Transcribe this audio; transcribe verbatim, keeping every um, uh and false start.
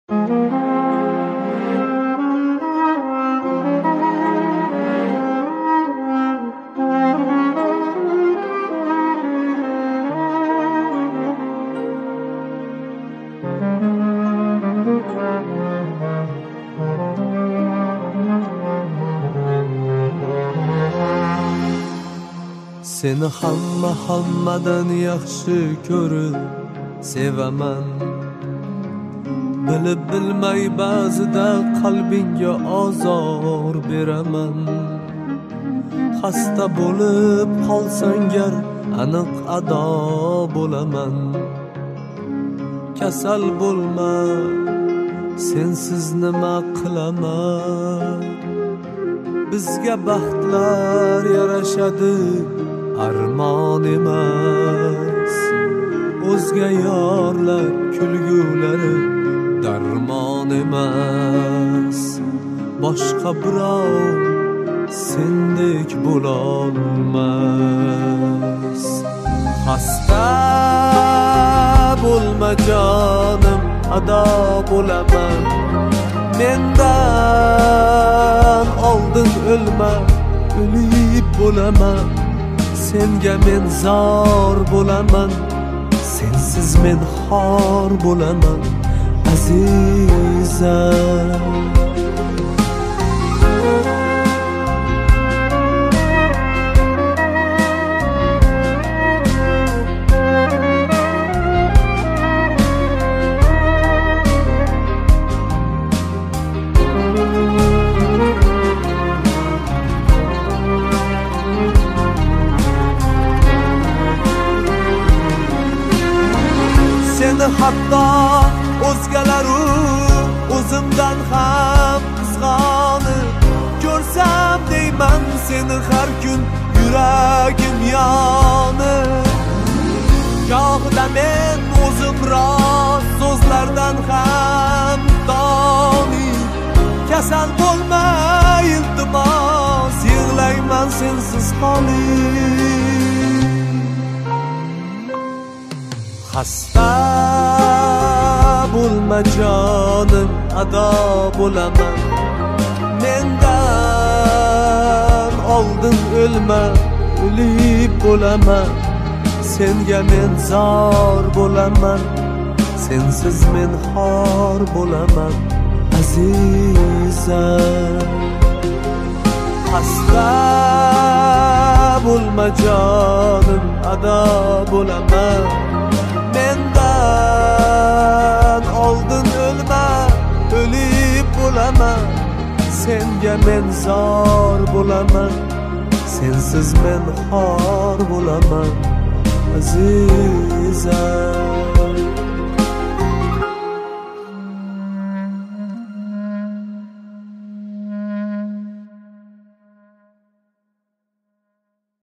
Seni hamma hammadan yaxshi ko'rib sevaman. Bilib bilmay ba'zida qalbingga ozor beraman. Xasta bo'lib qolsang gar aniq ado bo'laman. Kasal bo'lma, sensiz nima qilaman? Bizga baxtlar yarashadi, armon emas. O'zga yorlar kulgulari darmon emas. Boshqa birov sendek bo'lolmas. Xasta bo'lma jonim, ado bo'laman. Mendan oldin o'lma, o'lib bo'laman. Senga men zor bo'laman, sensiz men xor bo'laman azizam. Seni hatto o'zgalaru o'zimdan ham qizg'onib ko'rsam deyman seni har kun yuragim yonib. Gohida men o'zim rost so'zlardan ham donib. Kasal bo'lma iltimos, yig'layman sensiz qolib. Xasta bo'lma jonim, ado bo'laman. Mendan oldin o'lma, o'lib bo'laman. Senga men zor bo'laman, sensiz men xor bo'laman azizam. Xasta bo'lma jonim, ado bo'laman. Mendan oldin o'lma, o'lib bo'laman. Senga men zor bo'laman, sensiz men xor bo'laman azizam.